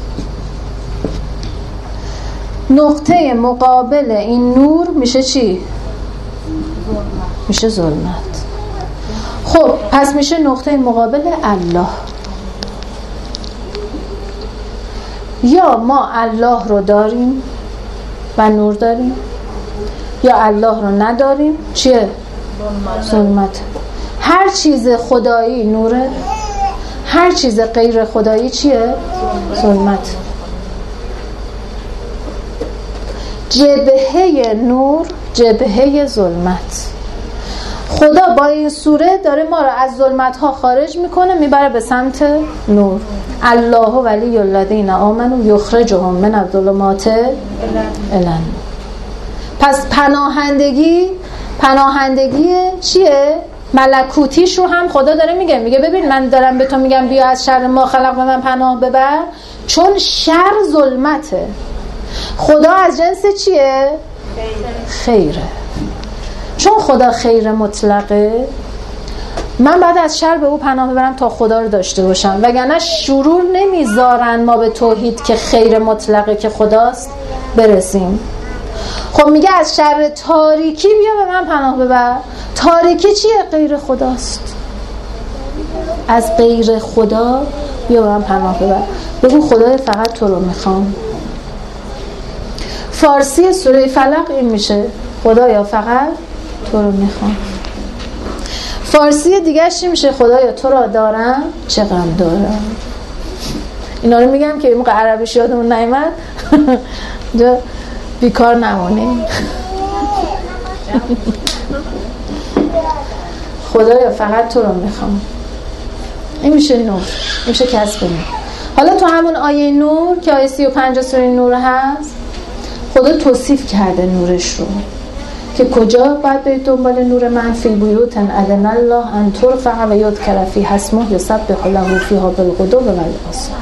نقطه مقابل این نور میشه چی؟ میشه ظلمت. خب پس میشه نقطه مقابل الله. یا ما الله رو داریم و نور داریم، یا الله رو نداریم، چیه؟ ظلمت. هر چیز خدایی نوره، هر چیز غیر خدایی چیه؟ ظلمت. جبهه نور، جبهه ظلمت. خدا با این سوره داره ما رو از ظلمت ها خارج میکنه میبره به سمت نور. الله ولی الذین آمنوا یخرجهم من الظلمات الی النور. پس پناهندگی، پناهندگی چیه؟ ملکوتیش رو هم خدا داره میگه. میگه ببین من دارم به تو میگم بیا از شر ما خلق به من پناه ببر، چون شر ظلمته. خدا از جنس چیه؟ خیره. چون خدا خیر مطلقه، من بعد از شر به او پناه ببرم تا خدا رو داشته باشم، وگرنه شرور نمیذارن ما به توحید که خیر مطلقه که خداست برسیم. خب میگه از شر تاریکی بیا به من پناه ببر. تاریکی چیه؟ غیر خداست. از غیر خدا بیا به من پناه ببر. بگو خدای فقط تو رو میخوام. فارسی سوره فلق این میشه خدایا فقط تو رو میخوام. فارسی دیگه چی میشه؟ خدایا تو را دارم چه غم دارم. اینا رو میگم که موقع عربیش یادمون نیامد جا بیکار نمونیم. خدایا فقط تو رو میخوام. این میشه نور، این میشه کسب نور. حالا تو همون آیه نور که آیه سی و پنج سوره نور هست، خدا توصیف کرده نورش رو که کجا باید برید دنبال نور من؟ فی بیوت اذن الله ان ترفع و یذکر فیها اسمه یسبح له فیها بالغدو والآصال.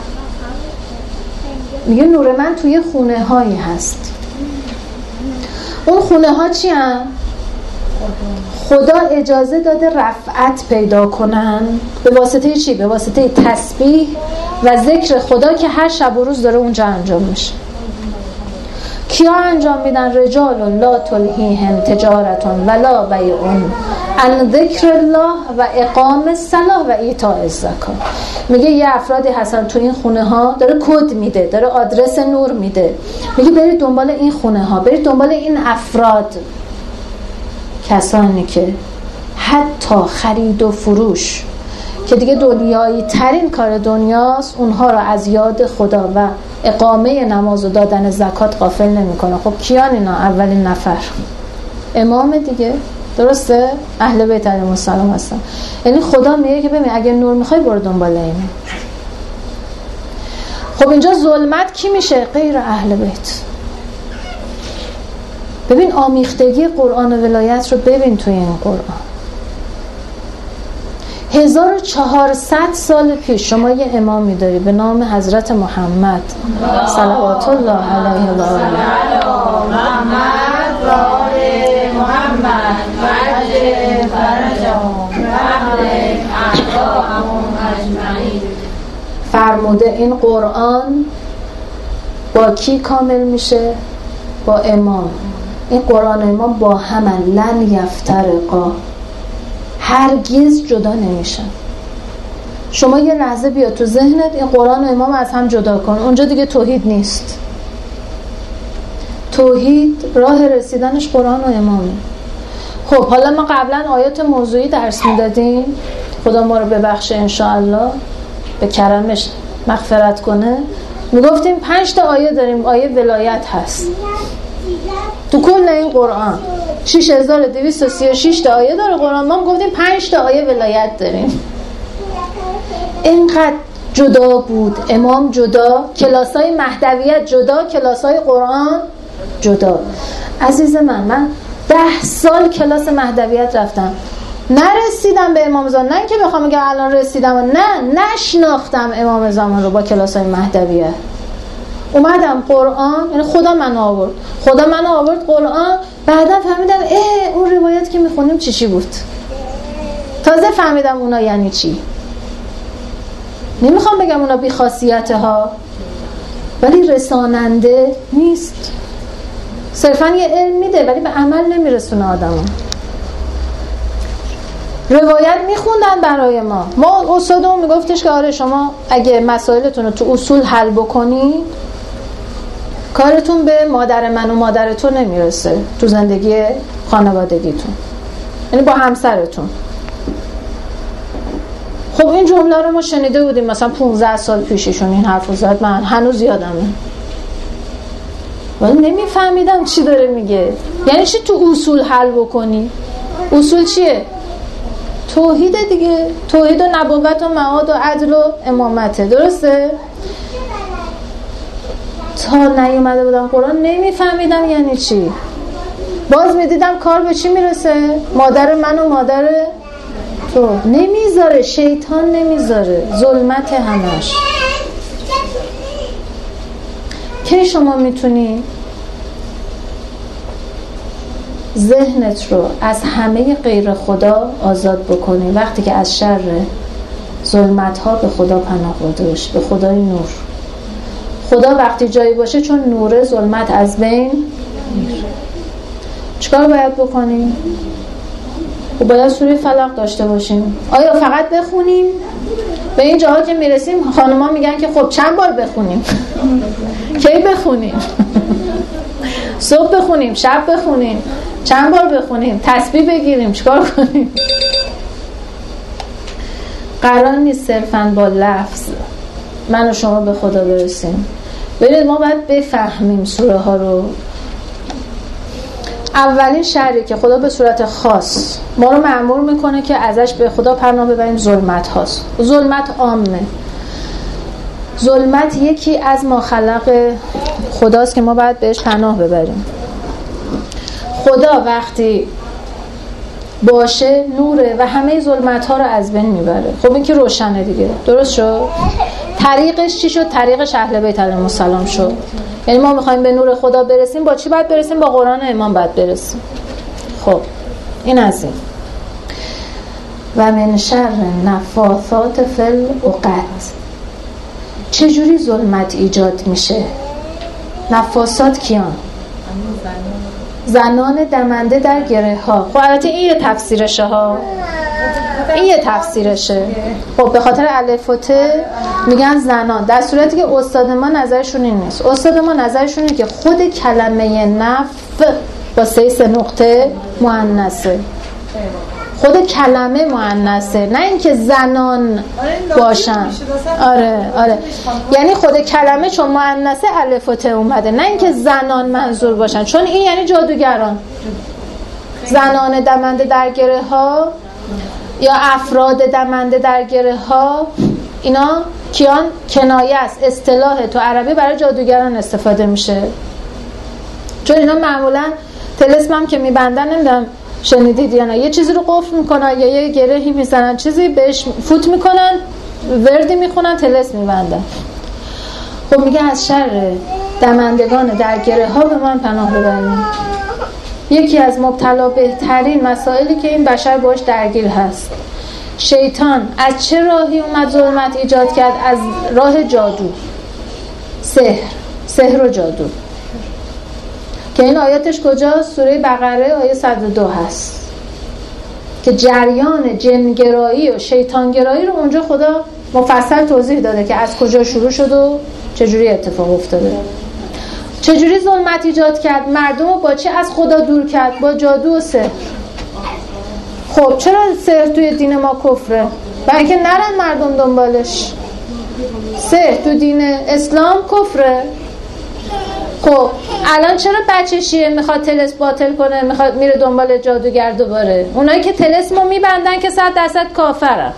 میگه نور من توی خونه هایی هست. اون خونه ها چی هم؟ خدا اجازه داده رفعت پیدا کنن به واسطه چی؟ به واسطه تسبیح و ذکر خدا که هر شب و روز داره اونجا انجام میشه. کیا انجام میدن؟ رجال لا تلهیهم تجارت ولا بیع عن ذکر الله و اقام الصلاة و ایتاء الزکات. میگه یه افرادی هستن تو این خونه ها، داره کد میده، داره آدرس نور میده، میگه برید دنبال این خونه ها، برید دنبال این افراد، کسانی که حتی خرید و فروش که دیگه دنیایی ترین کار دنیاست، اونها را از یاد خدا و اقامه نماز و دادن زکات غافل نمی‌کنه. خب کیان اینا؟ اولین نفر امام دیگه، درسته؟ اهل بیت علیهم السلام هستن. یعنی خدا میگه که ببین اگه نور میخوای برو دنبال اینه. خب اینجا ظلمت کی میشه؟ غیر اهل بیت. ببین آمیختگی قرآن و ولایت رو ببین توی این قرآن. هزار و چهارصد سال پیش شما یه امامی داری به نام حضرت محمد صلوات الله علیه و آله محمد و آل محمد وجه فرجهم رحمت اعداهم اجمعین. فرموده این قرآن با کی کامل میشه؟ با امام. این قرآن و امام با هم لن یفترقا، هرگز جدا نمیشن. شما یه لحظه بیا تو ذهنت این قرآن و امام از هم جدا کن، اونجا دیگه توحید نیست. توحید راه رسیدنش قرآن و امامه. خب حالا ما قبلا آیات موضوعی درس میدادیم، خدا ما رو ببخشه انشاءالله، به کرمش مغفرت کنه. میگفتیم پنج تا آیه داریم، آیه ولایت هست تو کل این قرآن. شش هزار و دویست و سی و شش تا آیه داره قرآن، ما گفتیم پنج تا آیه ولایت داریم. اینقدر جدا بود، امام جدا، کلاسای مهدویت جدا، کلاسای قرآن جدا. عزیز من من ده سال کلاس مهدویت رفتم، نرسیدم به امام زمان. نه که بخوام بگم الان رسیدم، نه، نشناختم امام زمان رو با کلاسای مهدویت. اومدم قرآن، یعنی خدا من آورد خدا من آورد قرآن، بعدا فهمیدم اه اون روایت که میخونیم چی چی بود. تازه فهمیدم اونا یعنی چی. نمیخوام بگم اونا بی خاصیته ها، ولی رساننده نیست، صرفا یه علم میده ولی به عمل نمیرسونه آدمو. روایت میخوندن برای ما. ما استادمون میگفتش که آره شما اگه مسائلتون رو تو اصول حل بکنی کارتون به مادر من و مادر تو نمیرسه تو زندگی خانوادگیتون، یعنی با همسرتون. خب این جمله رو ما شنیده بودیم مثلا پانزده سال پیششون این حرفو زد، من هنوز یادمه ولی نمیفهمیدم چی داره میگه. یعنی چی تو اصول حل بکنی؟ اصول چیه؟ توحید دیگه، توحید و نبوت و معاد و عدل و امامته، درسته؟ تا نیومده بودم قرآن نمیفهمیدم یعنی چی. باز میدیدم کار به چی میرسه؟ مادر من و مادر تو. نمیذاره، شیطان نمیذاره، ظلمت همش. کی شما میتونی ذهنت رو از همه غیر خدا آزاد بکنی؟ وقتی که از شر ظلمت ها به خدا پناه برده باشی، به خدای نور. خدا وقتی جایی باشه چون نور، ظلمت از بین میره. چیکار باید بکنیم؟ و باید سوره فلق داشته باشیم. آیا فقط بخونیم؟ به این جاها که میرسیم خانوما میگن که خب چند بار بخونیم؟ کی بخونیم؟ صبح بخونیم، شب بخونیم، چند بار بخونیم، تسبیح بگیریم، چیکار کنیم؟ قرار نیست صرفاً با لفظ من و شما به خدا برسیم. ببینید ما باید بفهمیم سوره ها رو. اولین شرعی که خدا به صورت خاص ما رو مأمور میکنه که ازش به خدا پناه ببریم ظلمت هاست. ظلمت عامه. ظلمت یکی از ما خلق خداست که ما باید بهش پناه ببریم. خدا وقتی باشه نوره و همه ظلمت ها رو از بین میبره. خب این که روشنه دیگه، درست شد؟ طریقش چی شد؟ طریقش اهل بیت علیهم السلام شد. یعنی ما میخوایم به نور خدا برسیم، با چی باید برسیم؟ با قرآن امام باید برسیم. خب این از این. و من شر نفاثات فی العقد. چجوری ظلمت ایجاد میشه؟ نفاسات کیان؟ زنان دمنده در گره ها. خب البته این یه تفسیرشه ها، این یه تفسیرشه. خب به خاطر الف و ت میگن زنان، در صورتی که استاد ما نظرشون این نیست. استاد ما نظرشون اینه که خود کلمه نف با سه سه نقطه مؤنثه، خود کلمه مؤنثه، نه اینکه زنان باشن. آره آره، یعنی خود کلمه چون مؤنثه الف و ت اومده، نه اینکه زنان منظور باشن، چون این یعنی جادوگران. زنان دمنده در گره ها یا افراد دمنده در گره ها، اینا کیان؟ کنایه است، اصطلاح تو عربی برای جادوگران استفاده میشه. چون اینا معمولا طلسم هم که میبندن، نمیدونم شنیدید یا نه؟ یه چیزی رو قفل میکنن یا یه گرهی میزنن، چیزی بهش فوت میکنن، وردی میخونن، طلسم میبندن. خب میگه از شر دمندگان در گره ها به من پناه ببریم. یکی از مبتلا بهترین مسائلی که این بشر باش درگیر هست، شیطان از چه راهی اومد ظلمت ایجاد کرد؟ از راه جادو، سحر، سحر و جادو که این آیاتش کجاست؟ سوره بقره آیه صد و دو هست که جریان جنگرایی و شیطانگرایی رو اونجا خدا مفصل توضیح داده که از کجا شروع شد و چجوری اتفاق افتاده. چجوری ظلمت ایجاد کرد؟ مردم رو با چه از خدا دور کرد؟ با جادو و سحر. خب چرا سحر توی دین ما کفره؟ برای اینکه نرن مردم دنبالش. سحر تو دین اسلام کفره. خب الان چرا بچه شیعه میخواد طلسم باطل کنه، میخواد میره دنبال جادوگر دوباره؟ اونایی که طلسمو میبندن که صد درصد کافرن.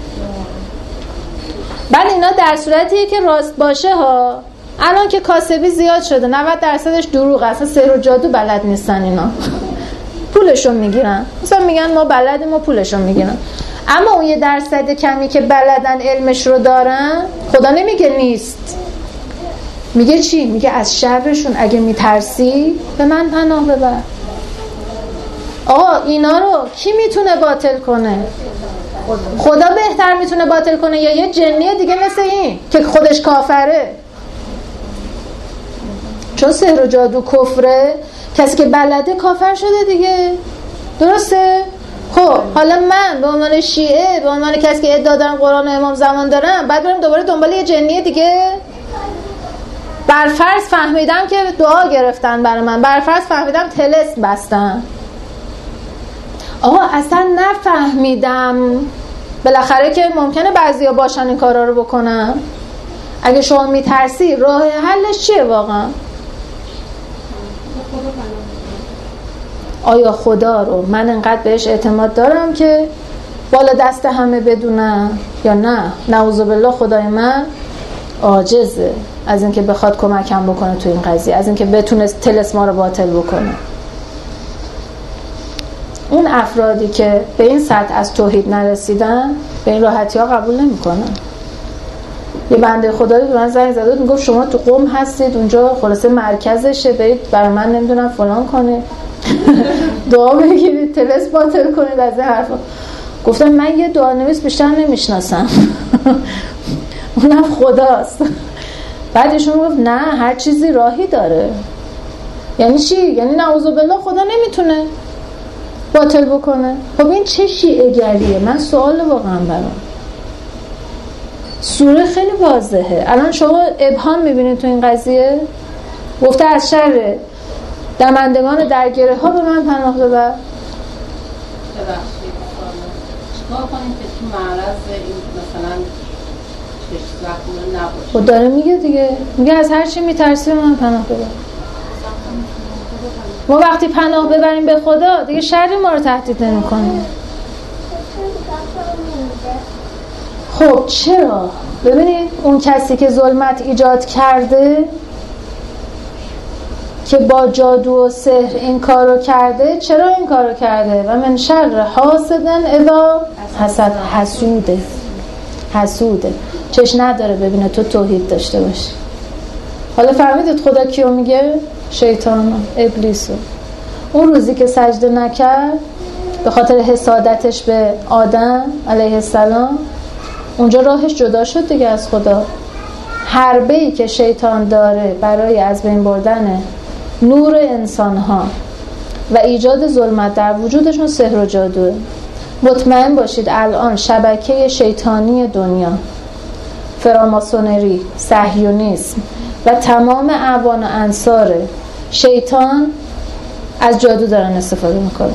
بعد اینا در صورتیه که راست باشه ها، الان که کاسبی زیاد شده نود درصدش دروغ، اصلا سحر و جادو بلد نیستن اینا. پولشون میگیرن، مثلا میگن ما بلدیم و پولشون میگیرن. اما اون یه درصد کمی که بلدن علمش رو دارن، خدا نمیگه نیست، میگه چی؟ میگه از شرشون اگه میترسی به من پناه ببر. آقا اینا رو کی میتونه باطل کنه؟ خدا بهتر میتونه باطل کنه یا یه جنیه دیگه مثل این که خودش کافره؟ چون سحر و جادو کفره، کسی که بلده کافر شده دیگه، درسته؟ خب حالا من به عنوان شیعه، به عنوان کسی که ادعا دارم قرآن و امام زمان دارم، بعد برم دوباره دنبال یه جنیه دیگه؟ برفرض فهمیدم که دعا گرفتن برای من، برفرض فهمیدم طلسم بستن. آقا اصلا نفهمیدم، بالاخره که ممکنه بعضیا باشن این کارا رو بکنن. اگه شما میترسی راه حلش چیه واقعا؟ آیا خدا رو من انقدر بهش اعتماد دارم که بالا دست همه بدونم یا نه؟ نعوذ بالله خدای من عاجزه از اینکه بخواد کمکم بکنه تو این قضیه، از اینکه بتونه طلسما رو باطل بکنه. اون افرادی که به این سطح از توحید نرسیدن به این راحتی ها قبول نمی کنن. یه بنده خدایی به من زنگ زد و میگفت شما تو قم هستید، اونجا خلاصه مرکزشه، برید برای من نمیدونم فلان کنه دعا بگیرید، طلسم باطل کنید، از این حرفا. گفتم من یه دعا نویس بیشتر نمیشناسم اونم خداست. بعدشون گفت نه هر چیزی راهی داره. یعنی چی؟ یعنی نعوذ بالله خدا نمیتونه باطل بکنه. خب این چه شیعه گریه؟ من سوال واقعا برام. سوره خیلی واضحه. الان شما ابهام میبینید تو این قضیه. گفته از شر دمندگان در گره ها به من پناه ببر. چیکار کنیم که تو معرض این مثلا چشم زخم نباشه؟ خود داره میگه دیگه، میگه از هر چی میترسی به من پناه ببر. ما وقتی پناه ببریم به خدا دیگه شری ما رو تهدید نمی‌کنه. خب چرا؟ ببینید اون کسی که ظلمت ایجاد کرده که با جادو و سحر این کارو کرده، چرا این کارو کرده؟ و من شر حاسدن اذا حسد، حسوده حسوده چش نداره ببینه تو توحید داشته باشی. حالا فهمیدید خدا کیو میگه؟ شیطان، ابلیسو. اون روزی که سجده نکرد به خاطر حسادتش به آدم علیه السلام، اونجا راهش جدا شد دیگه از خدا. حربه‌ای که شیطان داره برای از بین بردن نور انسان‌ها و ایجاد ظلمت در وجودشون سحر و جادوه. مطمئن باشید الان شبکه شیطانی دنیا، فراماسونری، صهیونیسم و تمام اعوان و انصار شیطان از جادو دارن استفاده میکنن.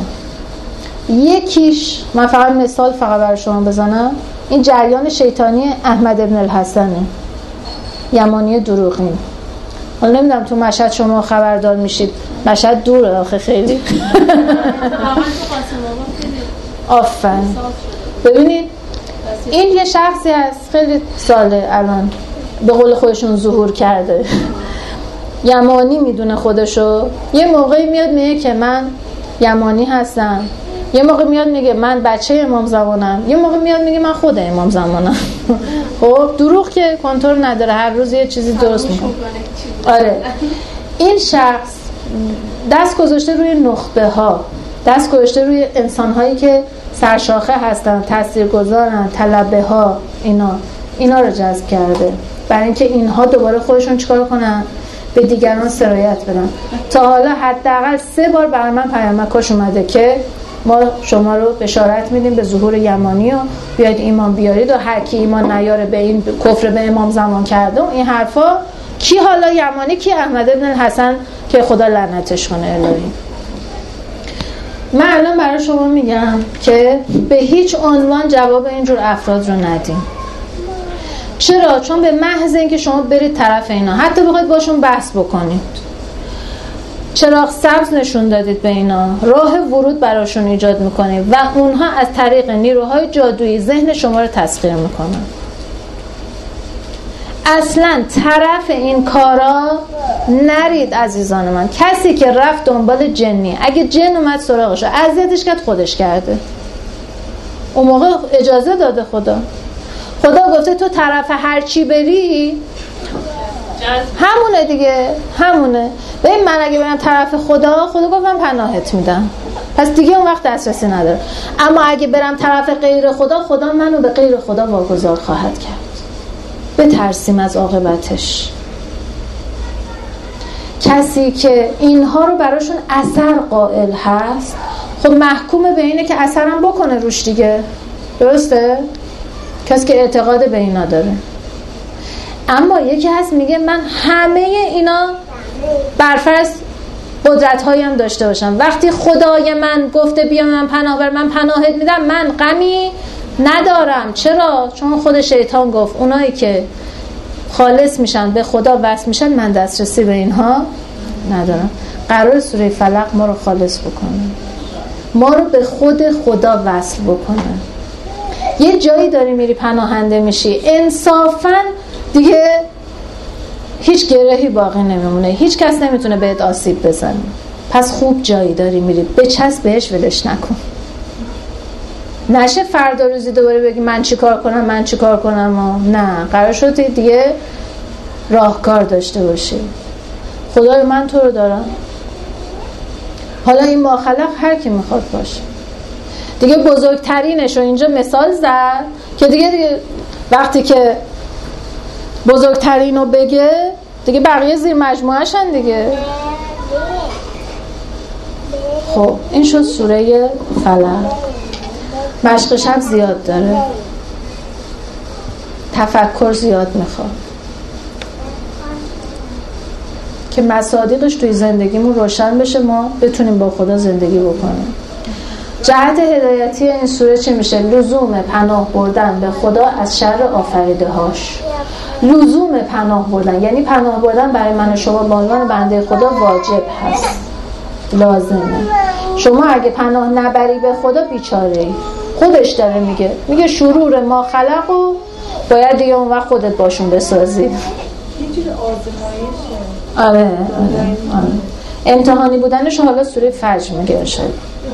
یکیش من فقط مثال فقط برای شما بزنم، این جریان شیطانی احمد ابن الحسنه، یمانی دروغین. حالا نمیدونم تو مشهد شما خبردار میشید، مشهد دوره آخه خیلی آفرین. ببینید این یه شخصی هست خیلی ساله الان به قول خودشون ظهور کرده، یمانی میدونه خودشو. یه موقعی میاد میگه که من یمانی هستم، یه موقع میاد میگه من بچه امام زمانم، یه موقع میاد میگه من خود امام زمانم. خب دروغ که کنترل نداره، هر روز یه چیزی درست میکنه. آره این شخص دست گذاشته روی نخبه ها، دست گذاشته روی انسان هایی که سرشاخه هستن، تاثیرگذارن، طلبه ها، اینا اینا رو جذب کرده برای اینکه اینها دوباره خودشون چیکار کنن؟ به دیگران سرایت بدن. تا حالا حداقل سه بار برای من پیامکش اومده که ما شما رو بشارت میدیم به ظهور یمانی و بیاید ایمان بیارید و هر کی ایمان نیاره به این کفر به امام زمان کرده و این حرفا. کی حالا یمانی؟ کی؟ احمد بن حسن که خدا لعنتش کنه الهی. من الان برای شما میگم که به هیچ عنوان جواب اینجور افراد رو ندیم. چرا؟ چون به محض اینکه شما برید طرف اینا، حتی بخواید باشون بحث بکنید، چراغ سبز نشون دادید به اینا، راه ورود براشون ایجاد میکنید و اونها از طریق نیروهای جادویی ذهن شما رو تسخیر میکنن. اصلا طرف این کارا نرید عزیزان من. کسی که رفت دنبال جنی، اگه جن اومد سراغش اذیتش کرد، خودش کرده. اون موقع اجازه داده خدا. خدا گفته تو طرف هر چی بری همونه دیگه، همونه. ببین من اگه برم طرف خدا، خدا گفت من پناهت میدم، پس دیگه اون وقت دسترسی نداره. اما اگه برم طرف غیر خدا، خدا منو به غیر خدا واگذار خواهد کرد. بترسیم از عاقبتش. کسی که اینها رو براشون اثر قائل هست، خب محکوم به اینه که اثرم بکنه روش دیگه، درسته؟ کسی که اعتقاد به اینا داره. اما یکی هست میگه من همه اینا برفرض قدرت هایم داشته باشم، وقتی خدای من گفته بیا من پناه بر من پناهت میدم، من غمی ندارم. چرا؟ چون خود شیطان گفت اونایی که خالص میشن به خدا وصل میشن، من دسترسی به اینها ندارم. قرار سوره فلق ما رو خالص بکنه، ما رو به خود خدا وصل بکنه. یه جایی داری میری پناهنده میشی، انصافاً دیگه هیچ گرهی باقی نمیمونه، هیچ کس نمیتونه بهت آسیب بزنه. پس خوب جایی داری میری، بچسب بهش، ولش نکن. نشه فردا روزی دوباره بگی من چی کار کنم من چی کار کنم و نه، قرار شد دیگه راهکار داشته باشی. خدای من تو رو دارم. حالا این ماخلق هر کی میخواد باشه دیگه. بزرگترینش رو اینجا مثال زد که دیگه, دیگه وقتی که بزرگترین رو بگه دیگه بقیه زیر مجموعه‌شن دیگه. خب این شد سوره فلق. مشقش هم زیاد داره، تفکر زیاد میخواد که مصادیقش توی زندگیمون روشن بشه، ما بتونیم با خدا زندگی بکنیم. جهت هدایتی این سوره چی میشه؟ لزوم پناه بردن به خدا از شر آفریده هاش. لزوم پناه بردن یعنی پناه بردن برای من و شما به عنوان بنده خدا واجب هست، لازمه. شما اگه پناه نبری به خدا بیچاره ای. خودش داره میگه، میگه شرور ما خلق و باید دیگه اون وقت خودت باشون بسازی. یه جور آزمایشه. آره آره آره. امتحانی بودنش حالا سوره فجر میگه شد.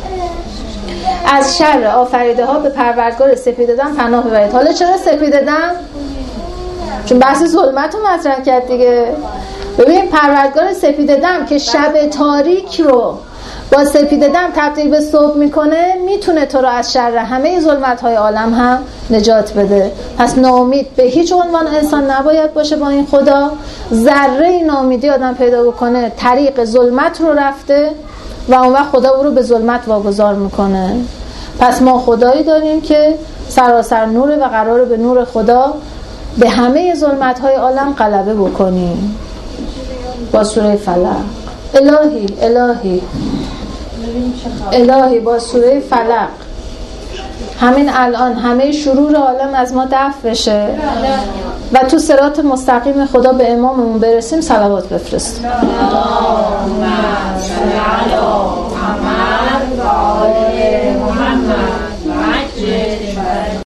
از شر آفریده ها به پروردگار سپیده دم پناه ببرید. حالا چرا سپیده دم؟ چون بحث ظلمت رو مطرح کرد دیگه. ببین پروردگار سپیده دم که شب تاریک رو با سپیده دم تبدیل به صبح میکنه، میتونه تو رو از شر همه ظلمت های عالم هم نجات بده. پس ناامید به هیچ عنوان انسان نباید باشه با این خدا. ذره ناامیدی آدم پیدا بکنه، طریق ظلمت رو رفته و اون وقت خدا او رو به ظلمت واگذار میکنه. پس ما خدایی داریم که سراسر نوره و قراره به نور خدا به همه ظلمت های عالم غلبه بکنیم با سوره فلق. الهی الهی الهی با سوره فلق همین الان همه شرور عالم از ما دفع بشه و تو صراط مستقیم خدا به اماممون برسیم. صلوات بفرستیم.